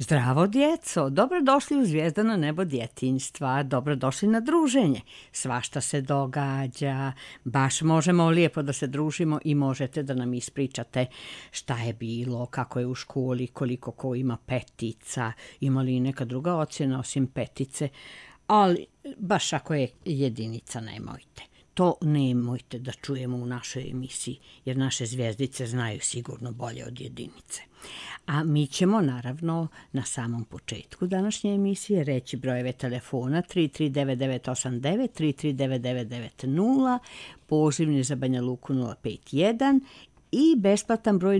Zdravo djeco, dobrodošli u Zvijezdano nebo djetinjstva, dobrodošli na druženje. Svašta se događa, baš možemo lijepo da se družimo i možete da nam ispričate šta je bilo, kako je u školi, koliko ko ima petica, ima li neka druga ocjena osim petice, ali baš ako je jedinica nemojte. To nemojte da čujemo u našoj emisiji, jer naše zvijezdice znaju sigurno bolje od jedinice. A mi ćemo naravno na samom početku današnje emisije reći brojeve telefona 339989, 339990, pozivni za Banja Luku 051 i besplatan broj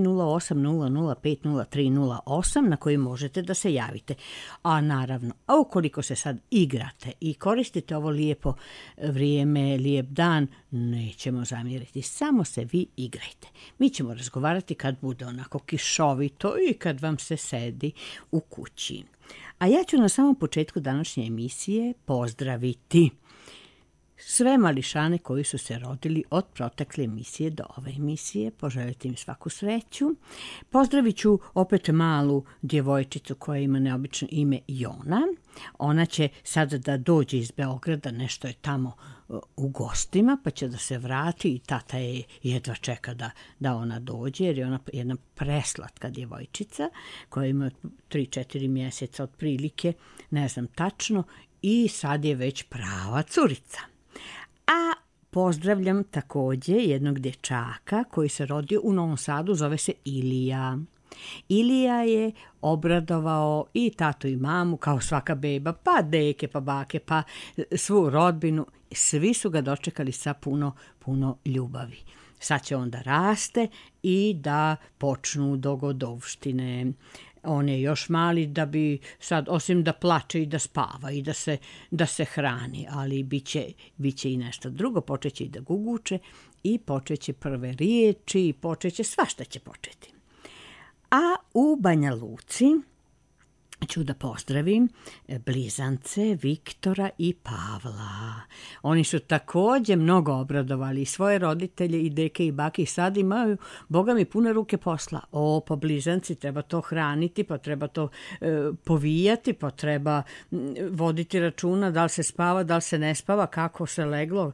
0800503008 na koji možete da se javite. A naravno, ukoliko se sad igrate i koristite ovo lijepo vrijeme, lijep dan, nećemo zamjeriti, samo se vi igrajte. Mi ćemo razgovarati kad bude onako kišovito i kad vam se sedi u kući. A ja ću na samom početku današnje emisije pozdraviti sve mališane koji su se rodili od protekle emisije do ove emisije, poželite im svaku sreću. Pozdravit ću opet malu djevojčicu koja ima neobično ime Jona. Ona će sad da dođe iz Beograda, nešto je tamo u gostima, pa će da se vrati i tata je jedva čeka da ona dođe, jer je ona jedna preslatka djevojčica koja ima 3-4 mjeseca otprilike, ne znam tačno, i sad je već prava curica. A pozdravljam također jednog dječaka koji se rodio u Novom Sadu, zove se Ilija. Ilija je obradovao i tatu i mamu kao svaka beba, pa deke, pa bake, pa svu rodbinu. Svi su ga dočekali sa puno ljubavi. Sad će on da raste i da počnu dogodovštine. On je još mali da bi sad, osim da plače i da spava i da se hrani, ali bit će i nešto drugo, počeće i da guguče i počeće prve riječi i počeće svašta će početi. A u Banja Luci ću da pozdravim blizance Viktora i Pavla. Oni su također mnogo obradovali svoje roditelje i deke i bake i sad imaju, Boga mi, pune ruke posla. Pa blizanci, treba to hraniti, pa treba to povijati, pa treba voditi računa da li se spava, da li se ne spava, kako se leglo.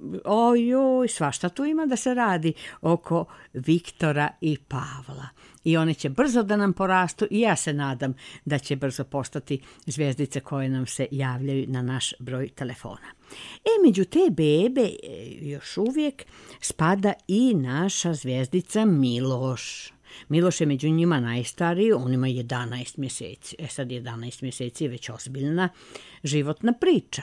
Ojoj, svašta tu ima da se radi oko Viktora i Pavla. I one će brzo da nam porastu i ja se nadam da će brzo postati zvijezdice koje nam se javljaju na naš broj telefona. Među te bebe još uvijek spada i naša zvijezdica Miloš. Miloš je među njima najstariji, on ima 11 mjeseci. Sad 11 mjeseci je već ozbiljna životna priča.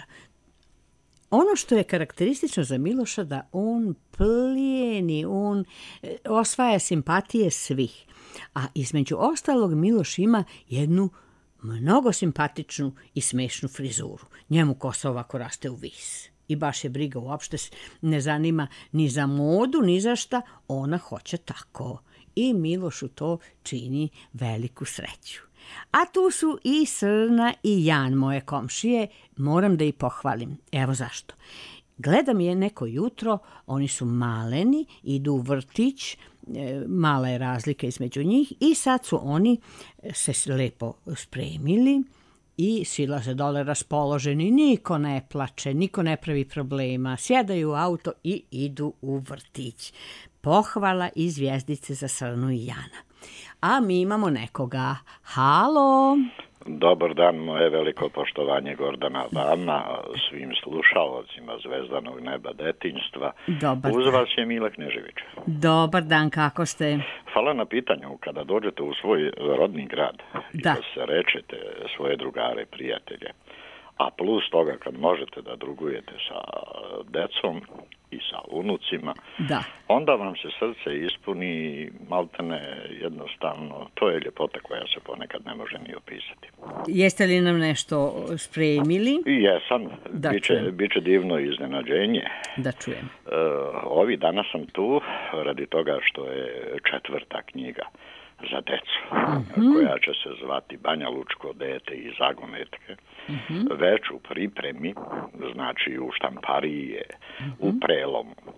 Ono što je karakteristično za Miloša da on plijeni, on osvaja simpatije svih. A između ostalog Miloš ima jednu mnogo simpatičnu i smešnu frizuru. Njemu kosa ovako raste u vis. I baš je briga, uopšte ne zanima ni za modu, ni za šta, ona hoće tako. I Milošu to čini veliku sreću. A tu su i Srna i Jan, moje komšije, moram da ih pohvalim. Evo zašto. Gledam je neko jutro, oni su maleni, idu u vrtić, mala je razlika između njih i sad su oni se lepo spremili i silaze dole raspoloženi, niko ne plače, niko ne pravi problema, sjedaju u auto i idu u vrtić. Pohvala i zvijezdice za Srnu i Jana. A mi imamo nekoga. Halo! Dobar dan, moje veliko poštovanje Gordana vama, svim slušalcima Zvezdanog neba detinjstva. Dobar Uz dan. vas je Mila Knežević. Dobar dan, kako ste? Hvala na pitanju. Kada dođete u svoj rodni grad i da se rečete svoje drugare, prijatelje, a plus toga kad možete da drugujete sa decom i sa unucima, onda vam se srce ispuni maltene jednostavno. To je ljepota koja se ponekad ne može ni opisati. Jeste li nam nešto spremili? Jesam. Biće divno iznenađenje. Da čujem. Ovi danas sam tu radi toga što je 4. knjiga za decu, koja će se zvati Banja Lučko dete i zagonetke, već u pripremi, znači u štampariji je u prelomu.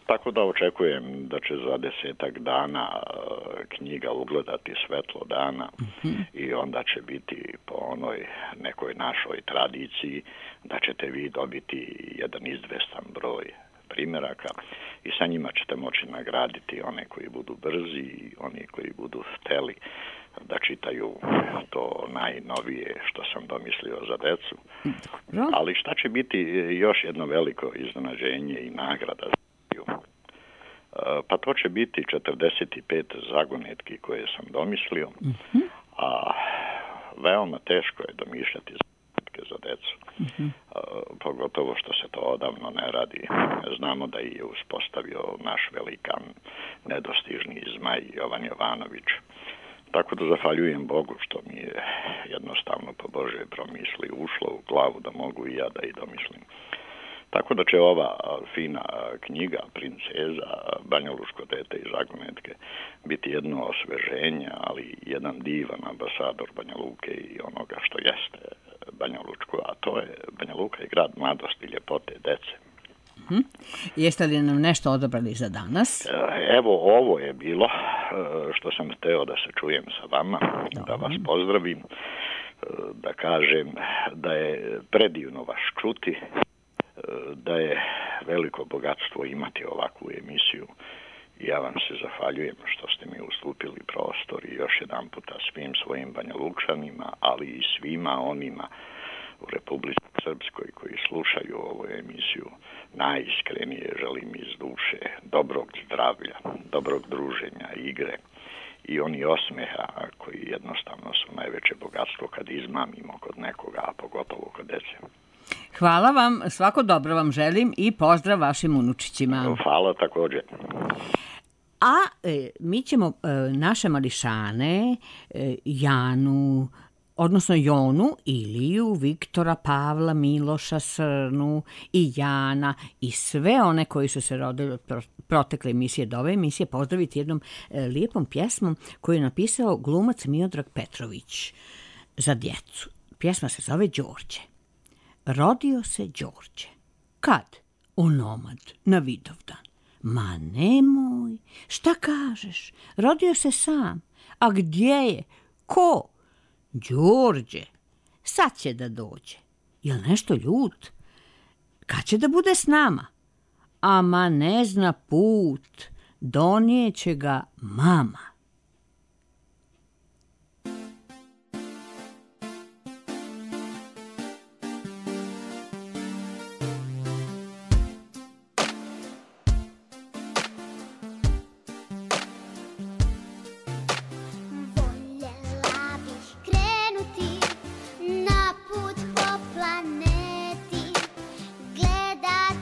Tako da očekujem da će za 10 dana knjiga ugledati svetlo dana i onda će biti po onoj nekoj našoj tradiciji da ćete vi dobiti jedan izvestan broj primjeraka i sa njima ćete moći nagraditi one koji budu brzi i oni koji budu hteli da čitaju to najnovije što sam domislio za decu. Ali šta će biti još jedno veliko iznenađenje i nagrada za decu? Pa to će biti 45 zagonetki koje sam domislio, a veoma teško je domišljati zagonetke za decu. Pogotovo što se to odavno ne radi. Znamo da je uspostavio naš velikan, nedostižni zmaj Jovan Jovanović. Tako da zahvaljujem Bogu što mi je jednostavno po Božoj promisli ušlo u glavu da mogu i ja da i domislim. Tako da će ova fina knjiga Princeza, Banjalučko dete i zagonetke biti jedno osveženje, ali jedan divan ambasador Banja Luke i onoga što jeste Banja Lučko, a to je Banja Luka i grad mladosti, ljepote, dece. Jeste li nam nešto odabrali za danas? Evo, ovo je bilo što sam hteo da se čujem sa vama, da vas pozdravim, da kažem da je predivno vas čuti, da je veliko bogatstvo imati ovakvu emisiju. Ja vam se zahvaljujem što ste mi ustupili prostor i još jedan puta svim svojim Banjalučanima, ali i svima onima u Republici Srpskoj koji slušaju ovu emisiju, najiskrenije želim iz duše dobrog zdravlja, dobrog druženja, igre i oni osmeha koji jednostavno su najveće bogatstvo kad izmamimo kod nekoga, a pogotovo kod dece. Hvala vam, svako dobro vam želim i pozdrav vašim unučićima. Hvala također. A mi ćemo naše mališane, Janu, odnosno Jonu, Iliju, Viktora, Pavla, Miloša, Srnu i Jana i sve one koji su se rodili od protekle emisije do ove emisije pozdraviti jednom lijepom pjesmom koju je napisao glumac Miodrag Petrović za djecu. Pjesma se zove Đorđe. Rodio se Đorđe. Kad? Onomad, na Vidovdan. Ma nemoj, šta kažeš? Rodio se sam. A gdje je? Ko? Đorđe. Sad će da dođe. Jel nešto ljut? Kad će da bude s nama? Ama ne zna put. Donijeće ga mama.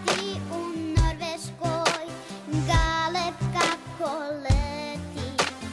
Galeb kako leti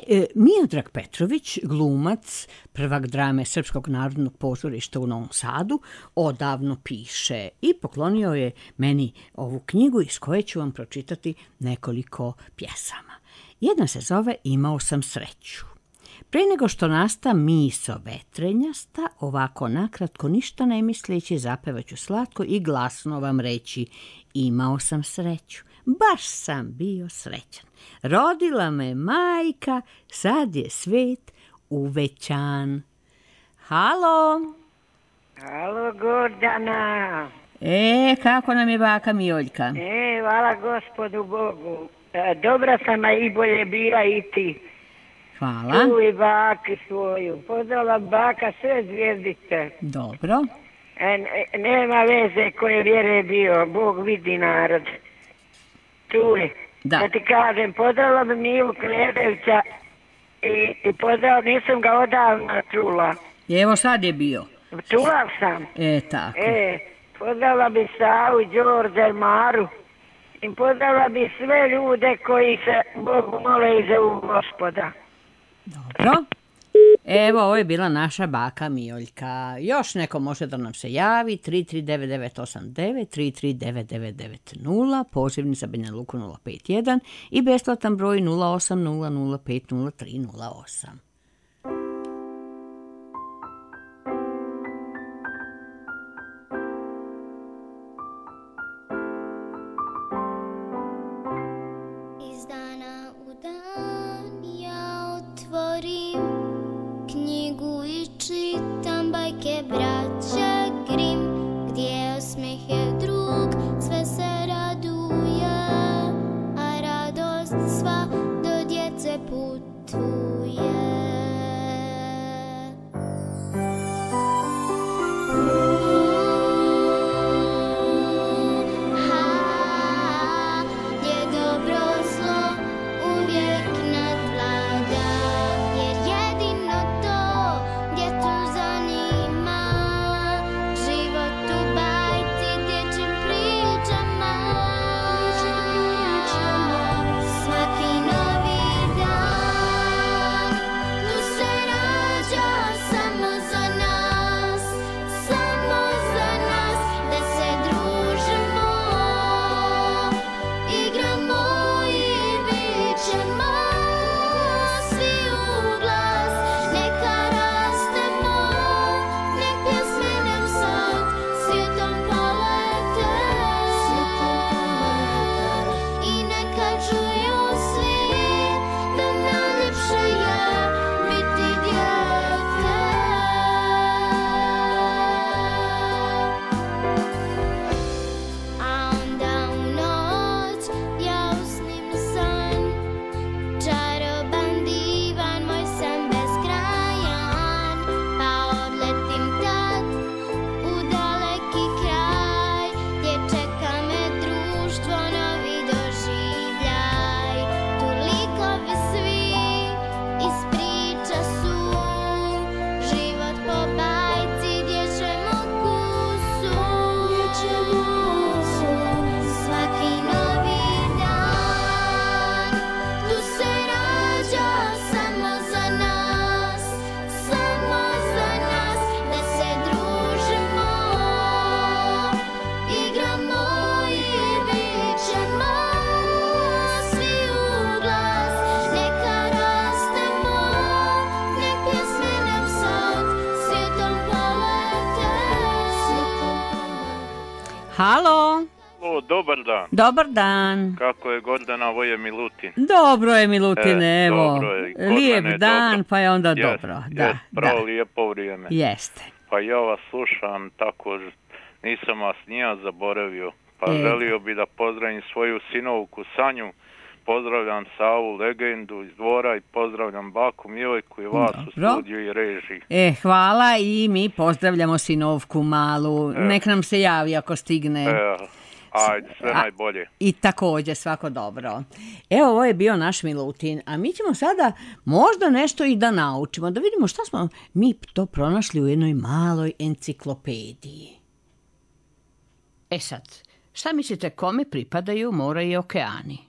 Miodrag Petrović, glumac, prvak drame Srpskog narodnog pozorišta u Novom Sadu, odavno piše i poklonio je meni ovu knjigu iz koje ću vam pročitati nekoliko pjesama. Jedna se zove Imao sam sreću. Pre nego što nasta miso vetrenjasta, ovako nakratko, ništa ne misleći, zapevaću slatko i glasno vam reći: imao sam sreću, baš sam bio srećan. Rodila me majka, sad je svet uvećan. Halo? Halo, Gordana. Kako nam je baka Mijoljka? Hvala Gospodu Bogu. Dobra sam, a i bolje bila i ti. Hvala. Čuj baki svoju. Pozdrava baka sve zvijezdice. Dobro. Nema veze koje vjere bio. Bog vidi narod. Čuj. Da ti kažem, pozdrava bi Milu Kledevića i pozdrav, nisam ga odavno čula. Evo sad je bio. Čula sam. Tako. Pozdrava bi Savu, Đorđa i Maru. I pozdrava bi sve ljude koji se Bogu mole i zovu Gospoda. Dobro. Evo, ovo je bila naša baka Mijoljka. Još neko može da nam se javi. 33989, 3399990, pozivni za Banja Luku 051 i besplatan broj 0800503008. Čitam bajke braće Grim, gdje osmeh je drug, sve se raduje, a radost sva do djece putuje. Gdje dobro zlo uvijek nadvlada, jer jedino to djecu zanima, život u bajci dječjim pričama. Svaki novi dan tu se rađa samo za nas, da se družimo, igramo i vičemo, svi u glas, neka rastemo, nek pjesme nam sad svijetom polete i neka čuju svi da najljepše je biti dijete. A onda u noć ja usnim san, čaroban divan, moj san beskrajan, pa odletim tad u daleki kraj, gdje čeka me društvo, novi doživljaj. Tu likovi svi iz priča su, život po bajci dječjem okusu. Svaki novi dan tu se rađa samo za nas, da se družimo, igramo i vičemo, svi u glas, neka rastemo, nek pjesme nam sad svijetom polete. Halo? Dobar dan. Dobar dan. Kako je Gordana, ovo je Milutin. Dobro je, Milutine, evo. Dobro je. Gordane, Lijep dan, dobro. pa je onda Jest, dobro. Da, pravo da. lijepo vrijeme. Jeste. Pa ja vas slušam, tako nisam vas nija zaboravio. Pa želio bi da pozdravim svoju sinovku Sanju, pozdravljam Savu Legendu iz Dvora i pozdravljam baku Milojku i vas u studiju i režiji. Hvala i mi pozdravljamo sinovku malu. Nek nam se javi ako stigne. Ajde, sve najbolje. I također, svako dobro. Evo, ovo je bio naš Milutin, a mi ćemo sada možda nešto i da naučimo, da vidimo šta smo mi to pronašli u jednoj maloj enciklopediji. Sad, šta mislite, kome pripadaju mora i okeani?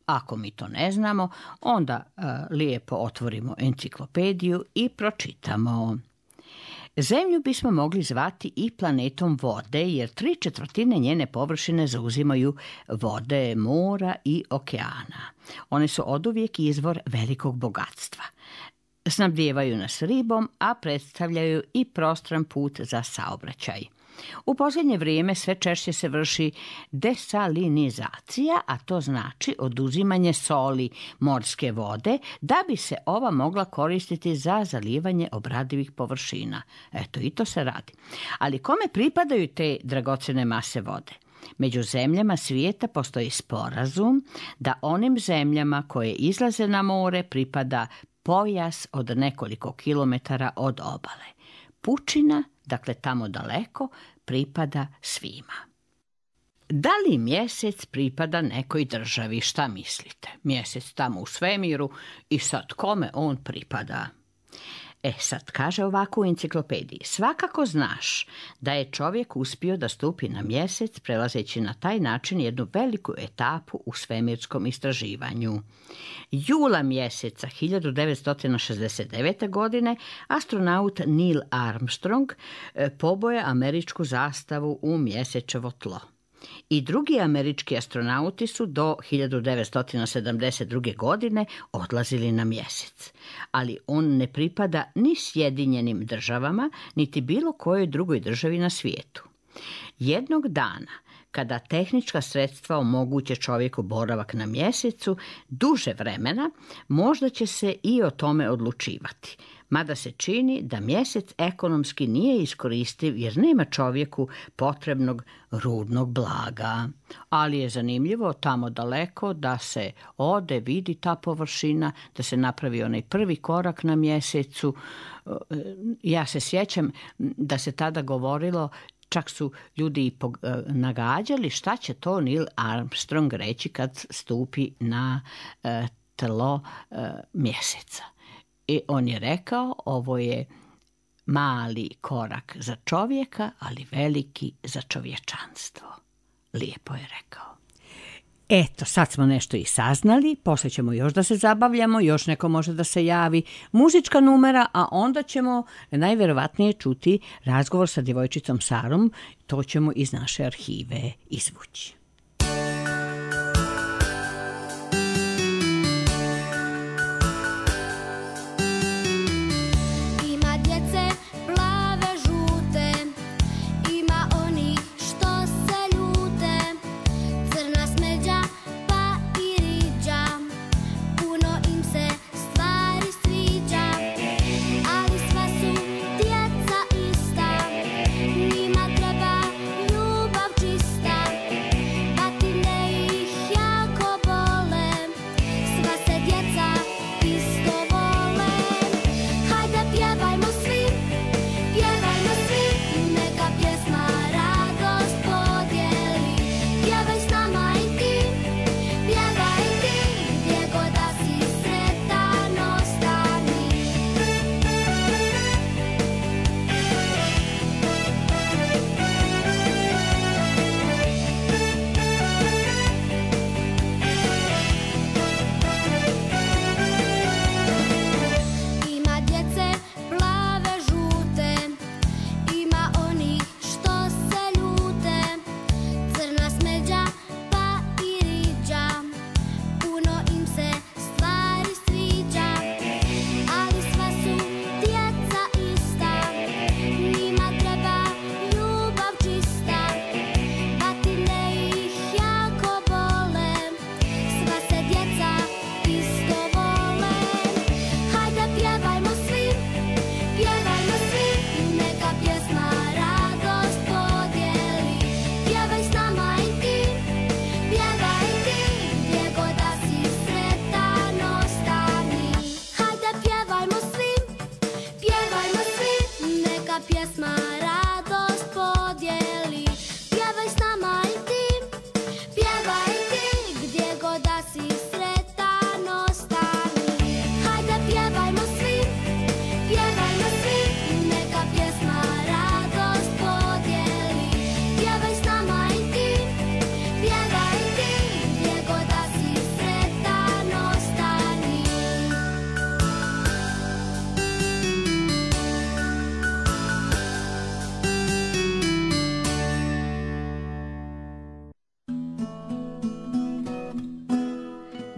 Ako mi to ne znamo, onda lijepo otvorimo enciklopediju i pročitamo. Zemlju bismo mogli zvati i planetom vode, jer 3/4 njene površine zauzimaju vode, mora i okeana. One su oduvijek izvor velikog bogatstva. Snabdijevaju nas ribom, a predstavljaju i prostran put za saobraćaj. U posljednje vrijeme sve češće se vrši desalinizacija, a to znači oduzimanje soli morske vode da bi se ova mogla koristiti za zalijevanje obradivih površina. Eto, i to se radi. Ali kome pripadaju te dragocjene mase vode? Među zemljama svijeta postoji sporazum da onim zemljama koje izlaze na more pripada pojas od nekoliko kilometara od obale. Pučina, dakle tamo daleko, pripada svima. Da li mjesec pripada nekoj državi? Šta mislite? Mjesec tamo u svemiru i sad kome on pripada? Sad kaže ovako u enciklopediji. Svakako znaš da je čovjek uspio da stupi na mjesec, prelazeći na taj način jednu veliku etapu u svemirskom istraživanju. Jula mjeseca 1969. godine astronaut Neil Armstrong poboje američku zastavu u mjesečevo tlo. I drugi američki astronauti su do 1972. godine odlazili na mjesec. Ali on ne pripada ni Sjedinjenim državama, niti bilo kojoj drugoj državi na svijetu. Jednog dana, kada tehnička sredstva omoguće čovjeku boravak na mjesecu duže vremena, možda će se i o tome odlučivati. Mada se čini da mjesec ekonomski nije iskoristiv jer nema čovjeku potrebnog rudnog blaga. Ali je zanimljivo tamo daleko da se ode, vidi ta površina, da se napravi onaj prvi korak na mjesecu. Ja se sjećam da se tada govorilo, čak su ljudi i nagađali šta će to Neil Armstrong reći kad stupi na tlo mjeseca. I on je rekao, ovo je mali korak za čovjeka, ali veliki za čovječanstvo. Lijepo je rekao. Eto, sad smo nešto i saznali, poslije ćemo još da se zabavljamo, još neko može da se javi, muzička numera, a onda ćemo najvjerovatnije čuti razgovor sa djevojčicom Sarom, to ćemo iz naše arhive izvući.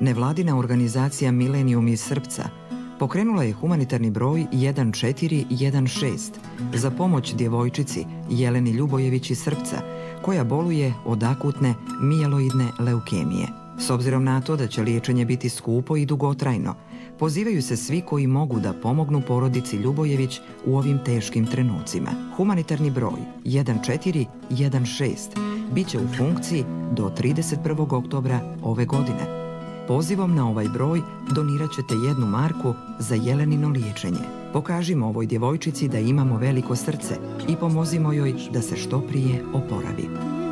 Nevladina organizacija Milenijum iz Srpca pokrenula je humanitarni broj 1416 za pomoć djevojčici Jeleni Ljubojević iz Srpca, koja boluje od akutne mijeloidne leukemije. S obzirom na to da će liječenje biti skupo i dugotrajno, pozivaju se svi koji mogu da pomognu porodici Ljubojević u ovim teškim trenucima. Humanitarni broj 1416 bit će u funkciji do 31. oktobra ove godine. Pozivom na ovaj broj donirat ćete 1 marku za Jelenino liječenje. Pokažimo ovoj djevojčici da imamo veliko srce i pomozimo joj da se što prije oporavi.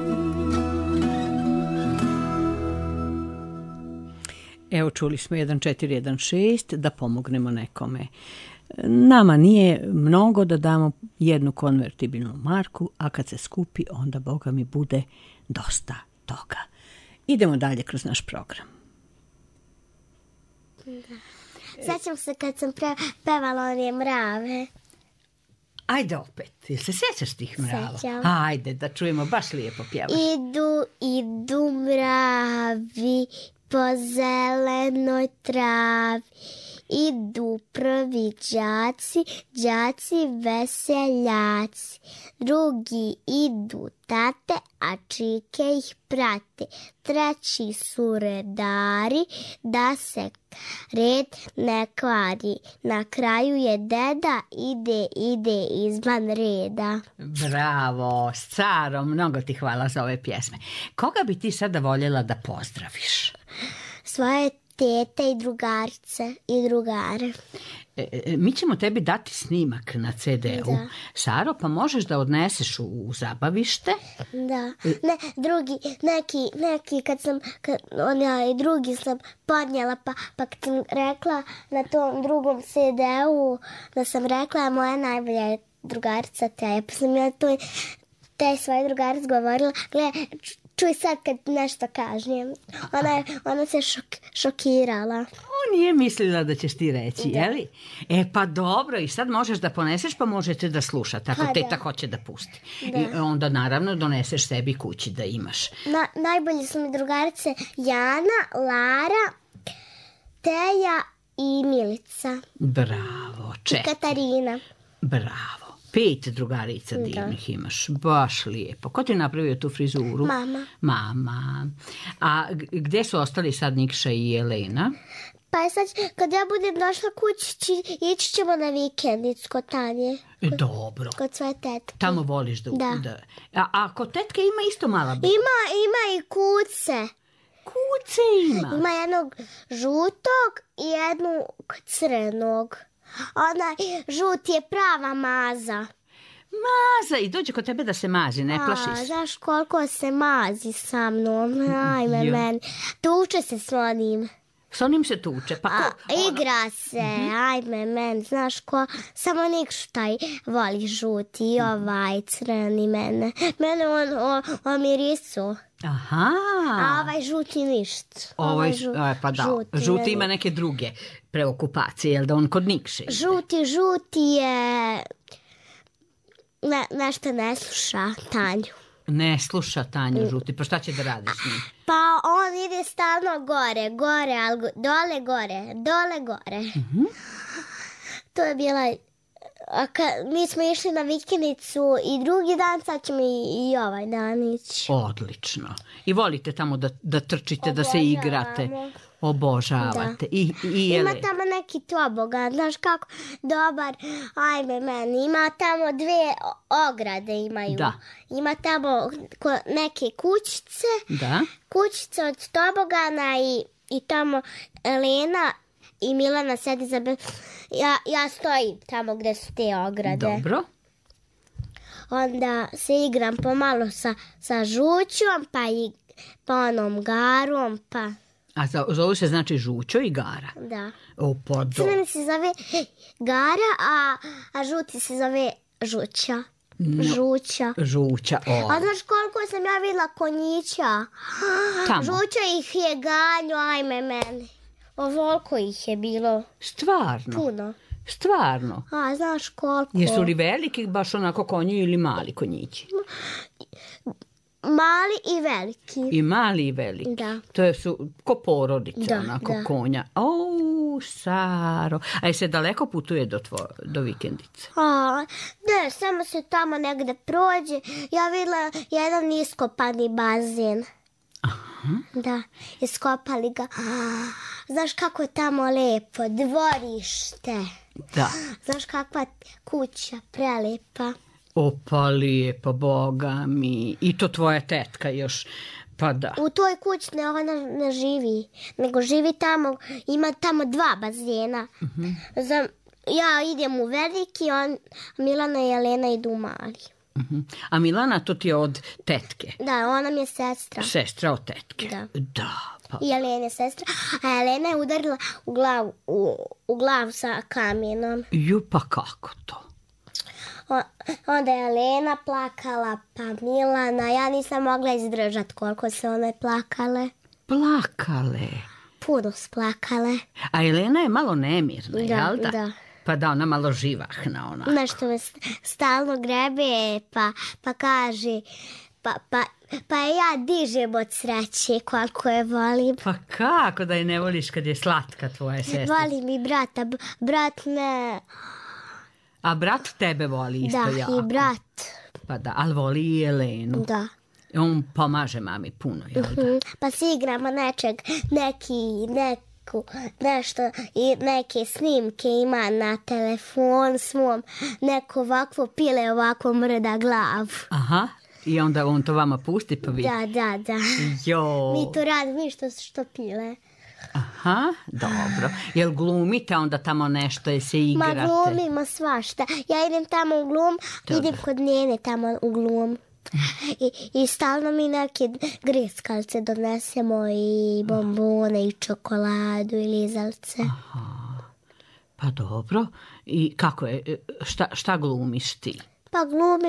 Evo, čuli smo 1416 da pomognemo nekome. Nama nije mnogo da damo 1 konvertibilnu marku, a kad se skupi, onda Boga mi bude dosta toga. Idemo dalje kroz naš program. Da. Sjećam se kad sam pevala one mrave. Ajde opet, jel se sjećaš tih mrava? Sjećam. Ajde, da čujemo, baš lijepo pjevaš. Idu mravi po zelenoj travi, idu prvi đaci veseljaci, drugi idu tate, a čike ih prate, treći su redari, da se red ne kvari, na kraju je deda, ide izvan reda. Bravo, staro, mnogo ti hvala za ove pjesme. Koga bi ti sada voljela da pozdraviš? Svoje tete i drugarice i drugare. Mi ćemo tebi dati snimak na CD-u, da. Saro, pa možeš da odneseš u zabavište? Da. Ne, neki drugi sam podnijela, pa kad sam rekla na tom drugom CD-u, da sam rekla moja najbolja drugarica te, pa sam ja te svoje drugarice govorila, gle, čuj sad kad nešto kažem. Ona se šokirala. Nije mislila da ćeš ti reći, jeli? Pa dobro, i sad možeš da poneseš, pa možete da slušate, ako teta hoće da pusti. Da. I onda naravno doneseš sebi kući da imaš. Najbolje su mi drugarice Jana, Lara, Teja i Milica. Bravo, 4. I Katarina. Bravo. 5 drugarica divnih imaš, baš lijepo. Ko ti je napravio tu frizuru? Mama. A gdje su ostali sad Nikša i Jelena? Pa sad, kad ja budem došla kući, ići ćemo na vikendicu kod Tanje. Dobro. Kod svoje tetke. Tamo voliš da. A kod tetke ima isto mala buka? Ima i kuce. Kuce ima? Ima jednog žutog i jednog crnog. Onaj žut je prava maza. Maza, i dođe kod tebe da se mazi, ne plašiš? Znaš koliko se mazi sa mnom, ajme meni. Tuče se s onim. S onim se tuče, pa ko? Igra se, ajme meni, znaš ko? Samo Nikšu taj voli žuti i ovaj crni mene. Mene on mirisu. Aha. A ovaj žuti ništa. Pa da, žuti ima neke druge preokupacije, jel da on kod Nikše ide? Žuti je... Nešto ne sluša Tanju. Ne sluša Tanju žuti, pa šta će da radi s njim? Pa on ide stalno gore, ali dole, gore. To je bila... Mi smo išli na vikendicu i drugi dan, sad ćemo i ovaj dan ići. Odlično. I volite tamo da trčite, da se igrate. Obožavate. I ima tamo neki tobogan, znaš kako dobar, ajme meni, ima tamo 2 ograde imaju. Da. Ima tamo neke kućice, kućice od tobogana i tamo Elena i Milana sedi za... Ja stojim tamo gdje su te ograde. Dobro. Onda se igram pomalo sa žućom, pa onom garom, pa... A zovu se znači Žućo i Gara? Da. Crveni se zove Gara, a žuti se zove Žuća. Žuća. A znaš koliko sam ja vidjela konjića? Tamo. Žuća ih je ganju, ajme meni. Ovoliko ih je bilo. Stvarno? Puno. Stvarno? A, znaš koliko. Jesu li veliki baš onako konji ili mali konjići? Mali i veliki. I mali i veliki. Da. To su ko porodice, Da, onako da. konja. Saro. A se daleko putuje do vikendice? Ne, samo se tamo negde prođe. Ja videla jedan iskopani bazen. Da, iskopali ga. Znaš kako je tamo lepo, dvorište. Da. Znaš kakva kuća, prelepa. Pa lijepo, boga mi. I to tvoja tetka još, pa da. U toj kući ona ne živi, nego živi tamo, ima tamo 2 bazena. Ja idem u veliki, Milana i Jelena idu u mali. A Milana, to ti je od tetke? Da, ona mi je sestra. Sestra od tetke? Da. Pa. I Jelena je sestra, a Jelena je udarila u glavu sa kamenom. Pa kako to? Onda je Jelena plakala, pa Milana, ja nisam mogla izdržati koliko se one plakale. Plakale? Puno splakale. A Jelena je malo nemirna, jel da? Da. Pa da, ona malo živahna, onako. Nešto me stalno grebe, pa kaže, pa ja dižem od sreće koliko je volim. Pa kako da je ne voliš kad je slatka tvoja sestra? Volim i brata, brat ne... A brat tebe voli isto jako? Da, i brat. Pa da, ali voli i Jelenu. Da. On pomaže mami puno, jel da? Pa si igramo nešto, i neke snimke ima na telefon svom, neko ovakvo pile, ovako mrda glavu. Aha, i onda on to vama pusti pa vi? Da. Jo. Mi to radimo, što pile. Aha, dobro. Jel glumite onda tamo nešto, jel se igrate? Ma glumimo svašta. Ja idem tamo u glum, idem kod njene tamo u glum. I stalno mi neke greskalce donesemo i bombone i čokoladu i lizalce. Aha, pa dobro. I kako je, šta glumiš ti? Pa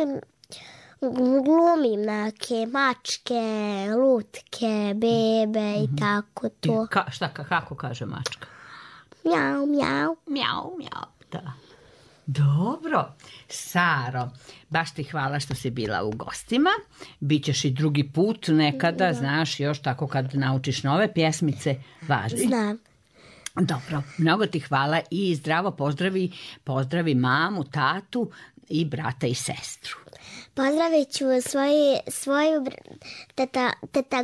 glumim neke mačke, lutke, bebe i tako to. Kako kaže mačka? Mjau, mjau. Mjau, da. Dobro, Saro, baš ti hvala što si bila u gostima. Bićeš i drugi put nekada, znaš, još tako kad naučiš nove pjesmice, važi. Znam. Dobro, mnogo ti hvala i zdravo pozdravi mamu, tatu i brata i sestru. Pozdravit ću svoju teta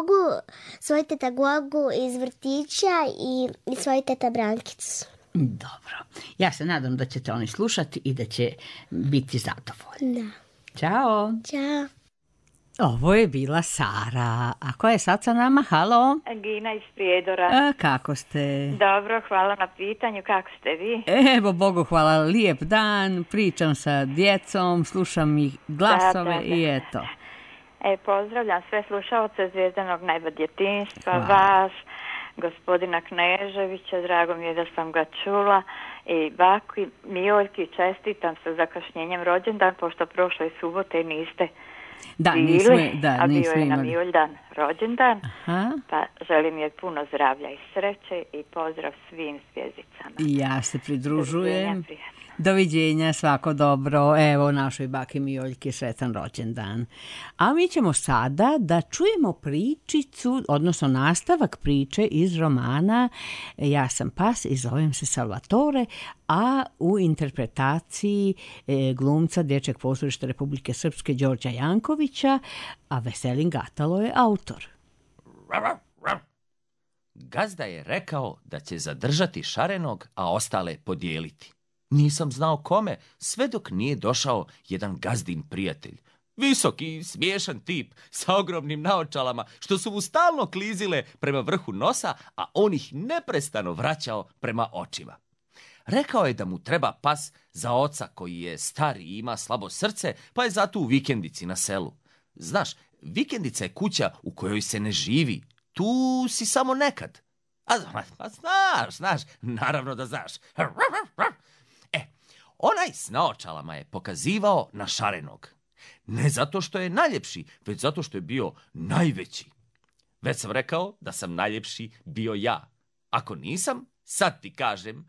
Gogu iz vrtića i svoju teta Brankicu. Dobro. Ja se nadam da ćete oni slušati i da će biti zadovoljni. Da. Ćao. Ćao. Ovo je bila Sara. A ko je sad sa nama? Halo? Gina iz Prijedora. Kako ste? Dobro, hvala na pitanju. Kako ste vi? Evo, Bogu hvala, lijep dan. Pričam sa djecom, slušam ih glasove i eto. Pozdravljam sve slušalce Zvijezdanog neba djetinjstva, vas, gospodina Kneževića, drago mi je da sam ga čula, i baku i Mijoljki, čestitam sa zakašnjenjem rođendan, pošto prošle subote niste bili, a bio je na Mijoljdan rođendan. Aha. Pa želim je puno zdravlja i sreće i pozdrav svim zvjezdicama. I ja se pridružujem. Doviđenja, svako dobro. Evo našoj baki Mijoljki sretan rođendan. A mi ćemo sada da čujemo pričicu, odnosno nastavak priče iz romana Ja sam pas i zovem se Salvatore, a u interpretaciji glumca Dječjeg pozorišta Republike Srpske Đorđa Jankovića, a Veselin Gatalo je autor. Gazda je rekao da će zadržati Šarenog, a ostale podijeliti. Nisam znao kome, sve dok nije došao jedan gazdin prijatelj. Visoki, smiješan tip, sa ogromnim naočalama, što su mu stalno klizile prema vrhu nosa, a on ih neprestano vraćao prema očima. Rekao je da mu treba pas za oca koji je star i ima slabo srce, pa je zato u vikendici na selu. Znaš, vikendica je kuća u kojoj se ne živi, tu si samo nekad. Znaš, naravno da znaš. Onaj s naočalama je pokazivao na Šarenog. Ne zato što je najljepši, već zato što je bio najveći. Već sam rekao da sam najljepši bio ja. Ako nisam, sad ti kažem.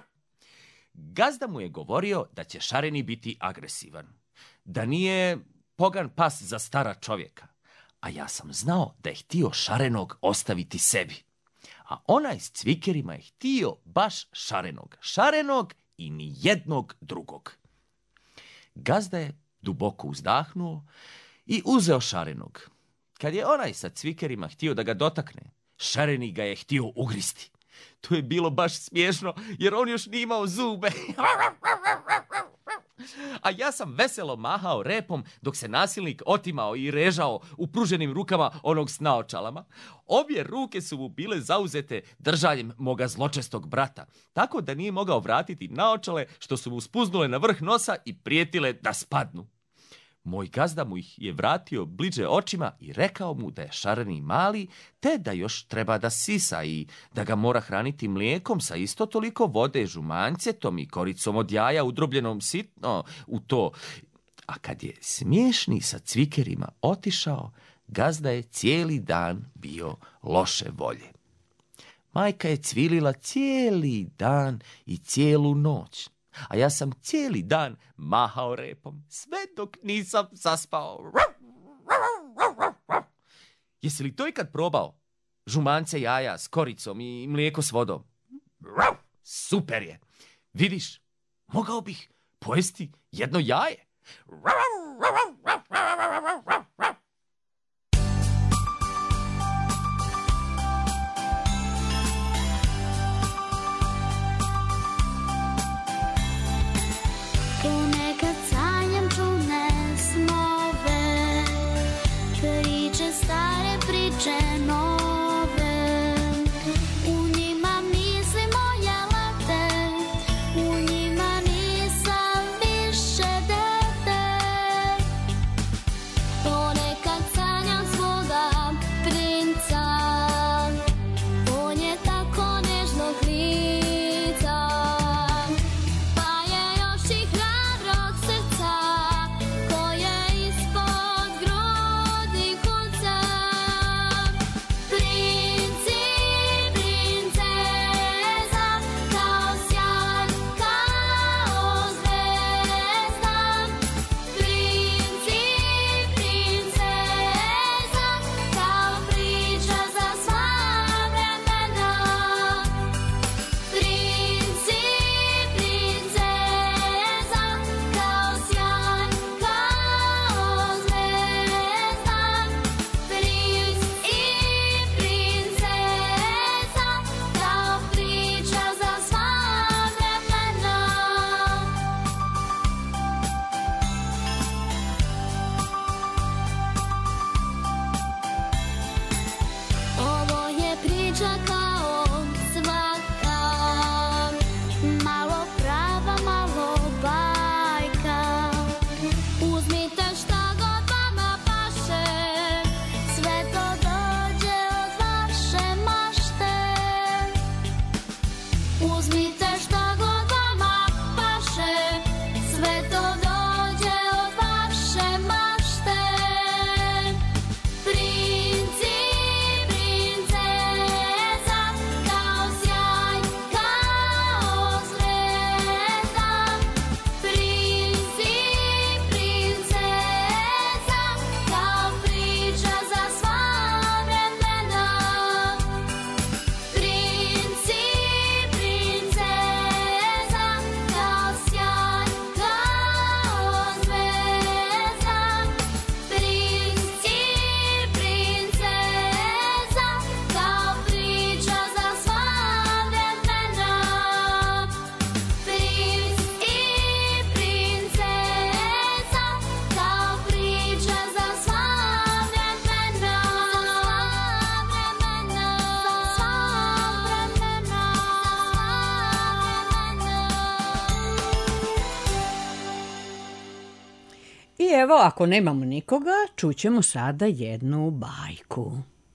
Gazda mu je govorio da će Šareni biti agresivan. Da nije pogan pas za stara čovjeka. A ja sam znao da je htio šarenog ostaviti sebi. A onaj s cvikerima je htio baš šarenog i ni jednog drugog. Gazda je duboko uzdahnuo i uzeo šarenog. Kad je onaj sa cvikerima htio da ga dotakne, šareni ga je htio ugristi. To je bilo baš smiješno, jer on još nije imao zube. A ja sam veselo mahao repom dok se nasilnik otimao i režao u pruženim rukama onog s naočalama. Obje ruke su mu bile zauzete držanjem moga zločestog brata, tako da nije mogao vratiti naočale što su mu spuznule na vrh nosa i prijetile da spadnu. Moj gazda mu ih je vratio bliže očima i rekao mu da je šareni mali, te da još treba da sisa i da ga mora hraniti mlijekom sa isto toliko vode, žumancetom i koricom od jaja udrobljenom sitno u to. A kad je smiješni sa cvikerima otišao, gazda je cijeli dan bio loše volje. Majka je cvilila cijeli dan i cijelu noć. A ja sam cijeli dan mahao repom, sve dok nisam zaspao. Jesi li to ikad probao? Žumance jaja s koricom i mlijeko s vodom. Super je. Vidiš, mogao bih pojesti jedno jaje. Ponekad sanjam čudne snove, priče stare, priče nove. U njima misli moje lete, u njima nisam više dete. Ponekad sanjam svoga princa, on je tako nežnog lica. Pa je još i hrabrog srca, koje ispod grudi kuca. Princ i princeza, kao sjaj, kao zvezda. Princ i princeza, kao priča za sva vremena. Princ i princeza, kao sjaj, kao zvezda. Princ i princeza, kao priča za sva vremena. Ovo je priča kao svaka, malo prava, malo bajka. Uzmite šta god vama paše, sve to dođe od vaše mašte. Uzmite šta god vama paše, sve to dođe od vaše mašte. Princ i princeza, kao sjaj, kao zvezda. Princ i princeza, kao priča za sva vremena. Princ i princeza, kao sjaj, kao zvezda. Princ i princeza, kao priča za sva vremena. Princ i princeza, kao priča za sva vremena. I evo, ako nemamo nikoga, čućemo sada jednu bajku.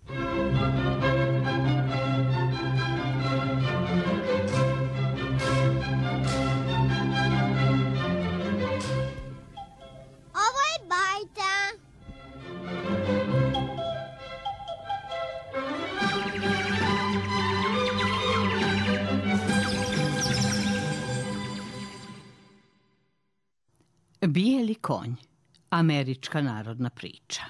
Ovo je bajta. Bijeli konj. Američka narodna priča.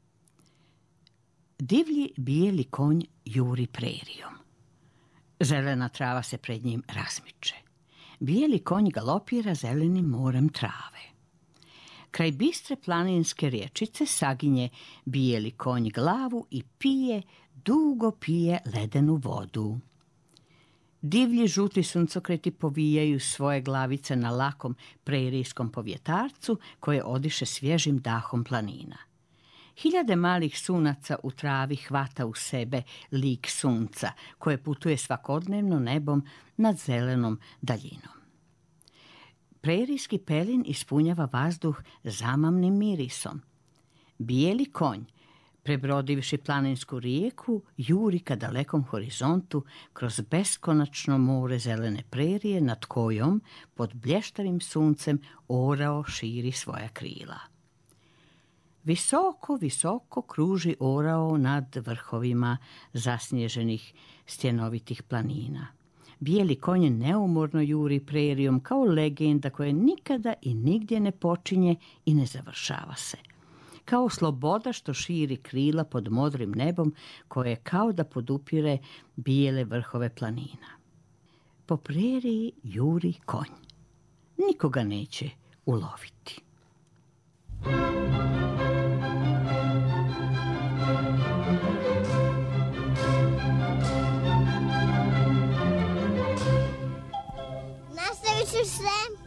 Divlji bijeli konj juri prerijom. Zelena trava se pred njim razmiče. Bijeli konj galopira zelenim morem trave. Kraj bistre planinske rječice saginje bijeli konj glavu i pije, dugo pije ledenu vodu. Divlji žuti suncokreti povijaju svoje glavice na lakom prerijskom povjetarcu koje odiše svježim dahom planina. Hiljade malih sunaca u travi hvata u sebe lik sunca koje putuje svakodnevno nebom nad zelenom daljinom. Prerijski pelin ispunjava vazduh zamamnim mirisom. Bijeli konj, prebrodivši planinsku rijeku, juri ka dalekom horizontu kroz beskonačno more zelene prerije nad kojom, pod blještavim suncem, orao širi svoja krila. Visoko, visoko kruži orao nad vrhovima zasnježenih stjenovitih planina. Bijeli konj neumorno juri prerijom kao legenda koja nikada i nigdje ne počinje i ne završava se. Kao sloboda što širi krila pod modrim nebom koje kao da podupire bijele vrhove planina. Po preriji juri konj. Nikoga neće uloviti. Nastavit ću sve.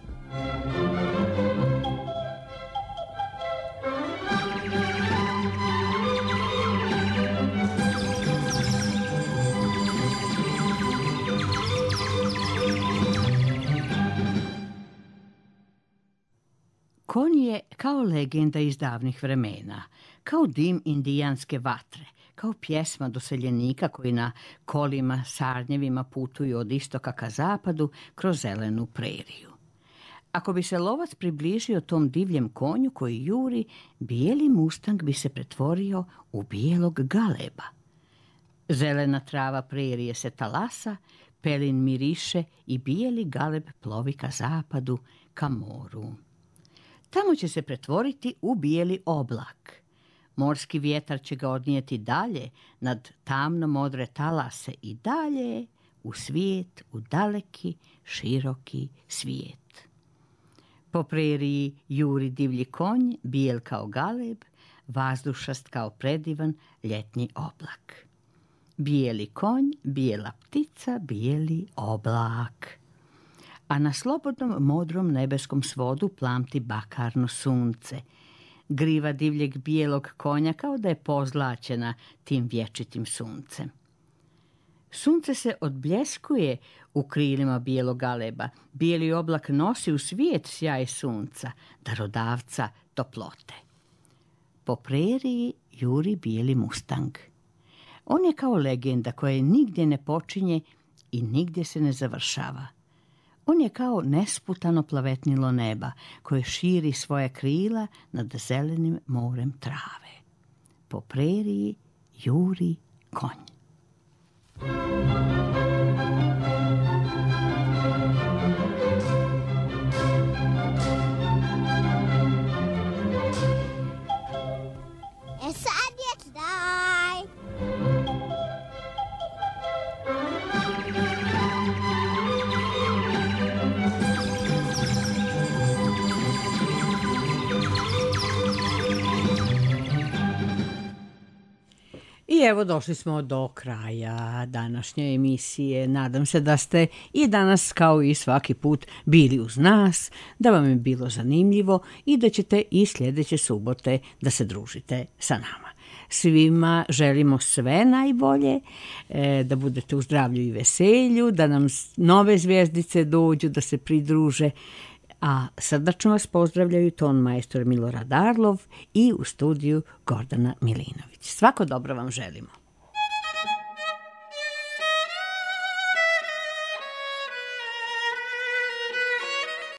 Konj je kao legenda iz davnih vremena, kao dim indijanske vatre, kao pjesma doseljenika koji na kolima sarnjevima putuju od istoka ka zapadu kroz zelenu preriju. Ako bi se lovac približio tom divljem konju koji juri, bijeli mustang bi se pretvorio u bijelog galeba. Zelena trava prerije se talasa, pelin miriše i bijeli galeb plovi ka zapadu, ka moru. Tamo će se pretvoriti u bijeli oblak. Morski vjetar će ga odnijeti dalje nad tamno modre talase i dalje u svijet, u daleki, široki svijet. Po preriji juri divlji konj, bijel kao galeb, vazdušast kao predivan ljetni oblak. Bijeli konj, bijela ptica, bijeli oblak. A na slobodnom modrom nebeskom svodu plamti bakarno sunce. Griva divljeg bijelog konja kao da je pozlačena tim vječitim suncem. Sunce se odbljeskuje u krilima bijelog galeba. Bijeli oblak nosi u svijet sjaj sunca, darodavca toplote. Po preriji juri bijeli mustang. On je kao legenda koja nigdje ne počinje i nigdje se ne završava. On je kao nesputano plavetnilo neba koje širi svoje krila nad zelenim morem trave. Po preriji juri konj. Sad je kraj. I evo došli smo do kraja današnje emisije. Nadam se da ste i danas kao i svaki put bili uz nas, da vam je bilo zanimljivo i da ćete i sljedeće subote da se družite sa nama. Svima želimo sve najbolje, da budete u zdravlju i veselju, da nam nove zvjezdice dođu, da se pridruže. A srdačno vas pozdravljaju ton majstor Milorad Arlov i u studiju Gordana Milinović. Svako dobro vam želimo.